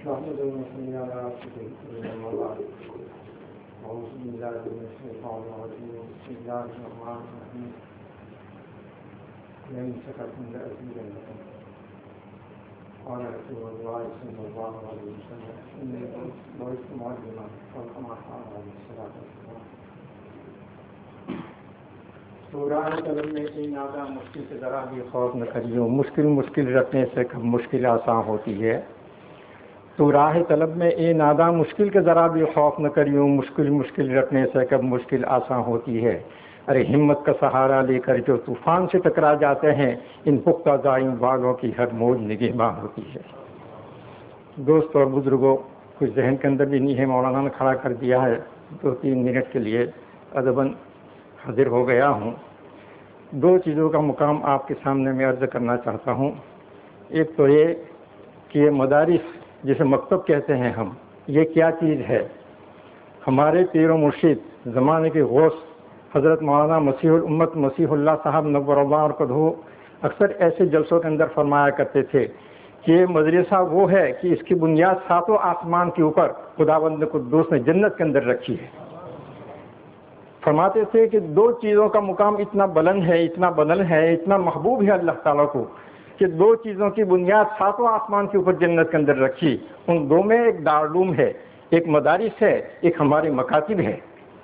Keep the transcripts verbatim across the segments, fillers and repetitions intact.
نحمده ونصلي على سيدنا محمد أعوذ بالله من الشيطان الرجيم بسم الله الرحمن الرحيم لئن شكرتم لأزيدنكم قال رسول الله صلى الله عليه وسلم إني بعثت معلما أو كما قال عليه الصلاة والسلام. سورہ قلم میں ان آدھا مشکل سے ذرا بھی خوف نہ کریو، مشکل مشکل رکھنے سے کب مشکل آسان ہوتی ہے. تو راہ طلب میں اے نادا مشکل کے ذرا بھی خوف نہ کریو، مشکل مشکل رکھنے سے کب مشکل آسان ہوتی ہے. ارے ہمت کا سہارا لے کر جو طوفان سے ٹکرا جاتے ہیں، ان پختہ دائم باغوں کی ہر موج نگہباں ہوتی ہے. دوست اور بزرگوں، کچھ ذہن کے اندر بھی نہیں ہے، مولانا نے کھڑا کر دیا ہے. دو تین منٹ کے لیے ادباً حاضر ہو گیا ہوں. دو چیزوں کا مقام آپ کے سامنے میں عرض کرنا چاہتا ہوں. ایک تو یہ کہ یہ مدارس جسے مکتب کہتے ہیں ہم، یہ کیا چیز ہے؟ ہمارے پیر و مرشد زمانے کے غوث حضرت مولانا مسیح الامت مسیح اللہ صاحب نور اللہ اور قدہ اکثر ایسے جلسوں کے اندر فرمایا کرتے تھے کہ یہ مدرسہ وہ ہے کہ اس کی بنیاد ساتوں آسمان کے اوپر خداوند قدوس نے جنت کے اندر رکھی ہے. فرماتے تھے کہ دو چیزوں کا مقام اتنا بلند ہے، اتنا بلند ہے، اتنا محبوب ہے اللہ تعالیٰ کو کہ دو چیزوں کی بنیاد ساتوں آسمان کے اوپر جنت کے اندر رکھی. ان دو میں ایک دارالعلوم ہے، ایک مدارس ہے، ایک ہمارے مکاتب ہے.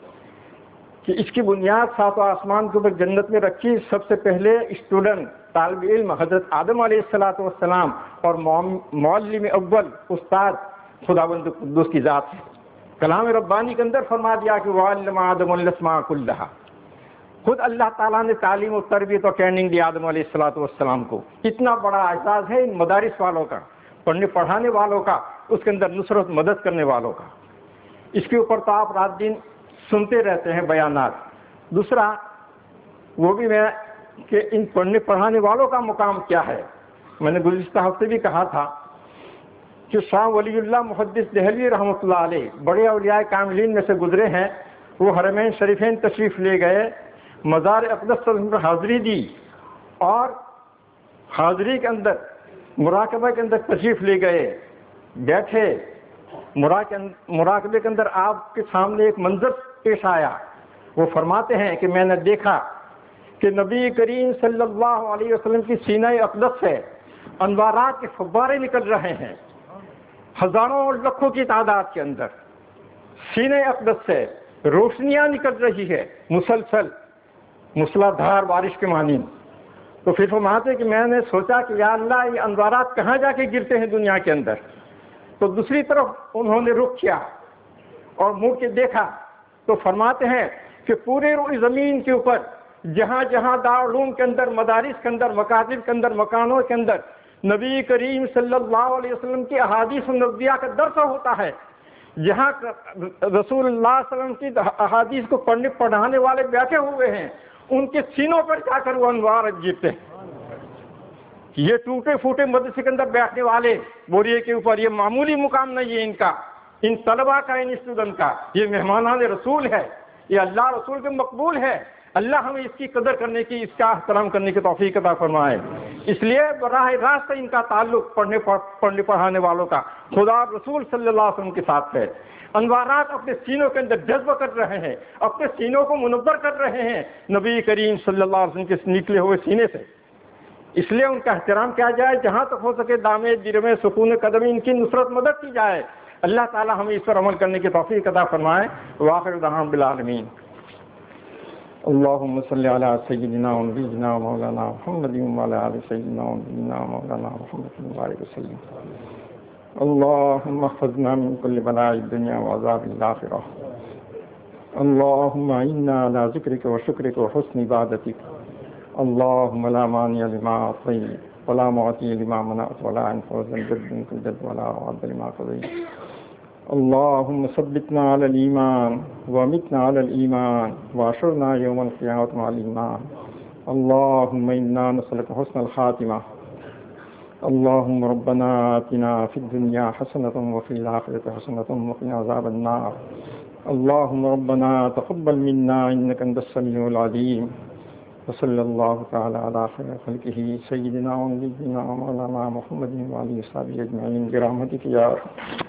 کہ اس کی بنیاد ساتوں آسمان کے اوپر جنت میں رکھی. سب سے پہلے اسٹوڈنٹ طالب علم حضرت آدم علیہ الصلاۃ والسلام اور معلم اول استاد خداوند قدوس کی ذات ہے. کلام ربانی کے اندر فرما دیا کہ وَعَلَّمَ آدَمَ الْأَسْمَاءَ كُلَّهَا. خود اللہ تعالیٰ نے تعلیم و تربیت اور ٹریننگ دی آدم علیہ الصلاۃ والسلام کو. اتنا بڑا اعزاز ہے ان مدارس والوں کا، پڑھنے پڑھانے والوں کا، اس کے اندر نصرت مدد کرنے والوں کا. اس کے اوپر تو آپ رات دن سنتے رہتے ہیں بیانات. دوسرا وہ بھی میں کہ ان پڑھنے پڑھانے والوں کا مقام کیا ہے. میں نے گزشتہ ہفتے بھی کہا تھا کہ شاہ ولی اللہ محدث دہلوی رحمۃ اللہ علیہ بڑے اولیاء کاملین میں سے گزرے ہیں. وہ حرمین شریفین تشریف لے گئے، مزار اقدس پر حاضری دی اور حاضری کے اندر مراقبہ کے اندر تشریف لے گئے، بیٹھے. مراقبے کے اندر آپ کے سامنے ایک منظر پیش آیا. وہ فرماتے ہیں کہ میں نے دیکھا کہ نبی کریم صلی اللہ علیہ وسلم کی سینہ اقدس سے انوارات کے فوارے نکل رہے ہیں، ہزاروں اور لاکھوں کی تعداد کے اندر سینہ اقدس سے روشنیاں نکل رہی ہے، مسلسل موسلا دھار بارش کے مانند. تو پھر فرماتے کہ میں نے سوچا کہ یا اللہ یہ انوارات کہاں جا کے گرتے ہیں دنیا کے اندر. تو دوسری طرف انہوں نے رخ کیا اور منہ کے دیکھا تو فرماتے ہیں کہ پورے روئے زمین کے اوپر جہاں جہاں دارالعلوم کے اندر، مدارس کے اندر، مکاتب کے اندر، مکانوں کے اندر نبی کریم صلی اللہ علیہ وسلم کی احادیث النبویہ کا درس ہوتا ہے، جہاں رسول اللہ صلی اللہ علیہ وسلم کی احادیث کو پڑھنے پڑھانے والے بیٹھے ہوئے ہیں، ان کے سینوں پر جا کر وہ انوار گرتے ہیں. یہ ٹوٹے پھوٹے مدرسے کے اندر بیٹھنے والے بوریے کے اوپر یہ معمولی مقام نہیں ہے ان کا، ان طلباء کا، ان اسٹوڈنٹ کا. یہ مہمانان رسول ہے، یہ اللہ رسول کے مقبول ہے. اللہ ہمیں اس کی قدر کرنے کی، اس کا احترام کرنے کی توفیق عطا فرمائے. اس لیے براہ راست ان کا تعلق پڑھنے پڑھنے پڑھانے والوں کا خدا رسول صلی اللہ علیہ وسلم کے ساتھ ہے. انوارات اپنے سینوں کے اندر جذب کر رہے ہیں، اپنے سینوں کو منور کر رہے ہیں نبی کریم صلی اللہ علیہ وسلم کے نکلے ہوئے سینے سے. اس لیے ان کا احترام کیا جائے، جہاں تک ہو سکے دامے جرمے سکون قدم ان کی نصرت مدد کی جائے. اللہ تعالی ہمیں اس پر عمل کرنے کی توفیق عطا فرمائے. وآخر دعوانا بالعالمین. اللهم صل على سيدنا ونبينا ومولانا محمد وعلى آل سيدنا ونبينا ومولانا محمد وبارك وسلم. اللهم احفظنا من كل بلاء الدنيا وعذاب الآخرة. اللهم إنا على ذكرك وشكرك وحسن عبادتك. اللهم لا مانع لما أعطيت ولا معطي لما منعت ولا ينفع ذا الجد منك الجد ولا رد لما قضيت. اللهم ثبتنا على الإيمان ومتنا على الإيمان وأحشرنا يوم القيامة مع الإيمان. اللهم إنا نسألك حسن الخاتمة. اللهم ربنا آتنا في الدنيا حسنة وفي الآخرة حسنة وقنا عذاب النار. اللهم ربنا تقبل منا إنك أنت السميع العليم وصلی اللہ تعالی علی خیر خلقہ سیدنا و نبینا و مولانا محمد و آلہ و صحبہ اجمعین برحمتک یا